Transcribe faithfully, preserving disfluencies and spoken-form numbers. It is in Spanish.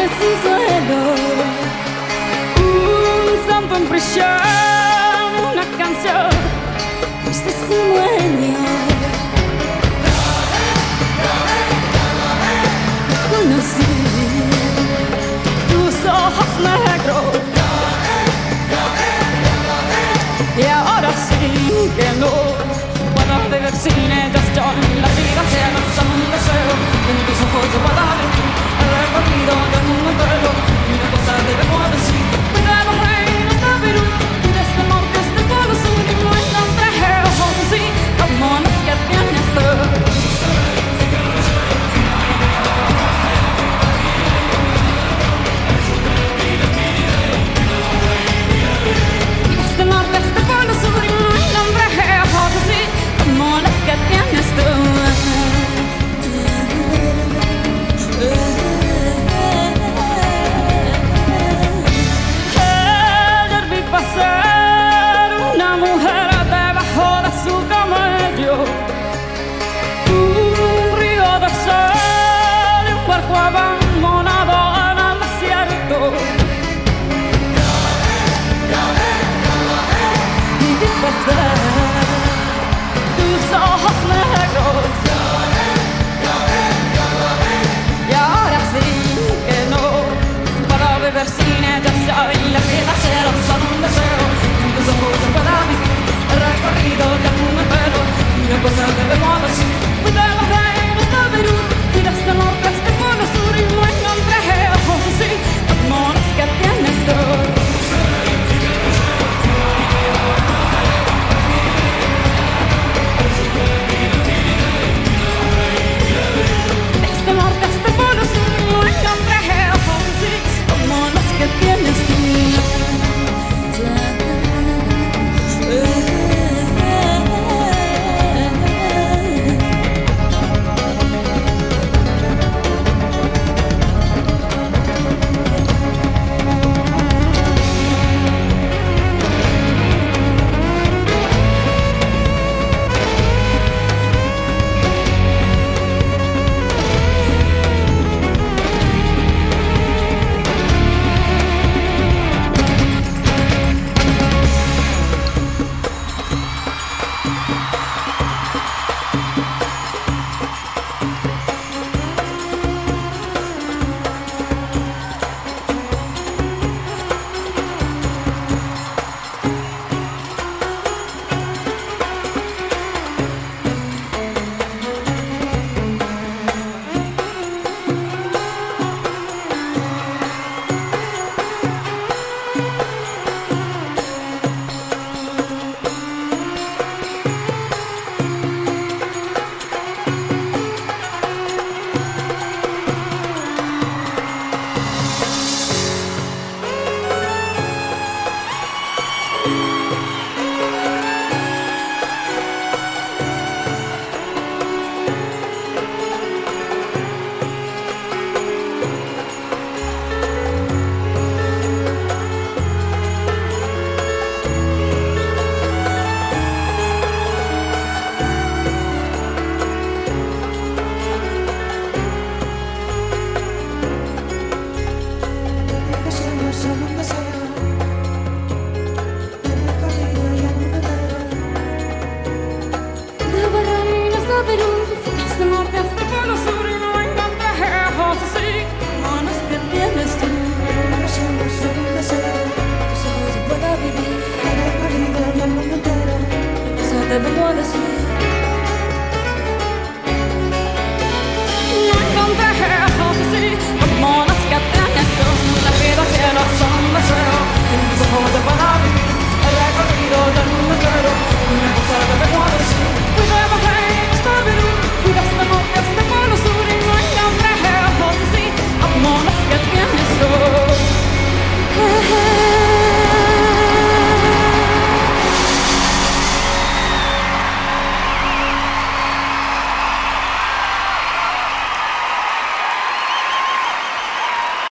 sin suelo, un santo en prisión, una canción, este es un dueño. Conocí tus ojos negros y ahora sí que no puedo beber sin ellas. Yo en la vida sea no solo un deseo, en tus ojos yo puedo elegir el recorrido del mundo entero. Y una cosa debemos decir, de los reinos de Perú y desde el norte hasta el polo sur, y no encontré ojos así como los que tienes tú. Que tienes tú. Ayer vi pasar una mujer debajo de su camello, un río de sol y un barco abandonado en el desierto. Y vi pasar ojos negros y ahora sí que no puedo beber sin ellas. Soy la vida será solo un deseo, en tus ojos se pueda vivir el recorrido del mundo entero. Y una cosa debemos decir, de los reinos de Perú y desde el norte hasta el polo sur, y no encontré ojos así como los que tienes tú. Que tienes tú. Solo un deseo.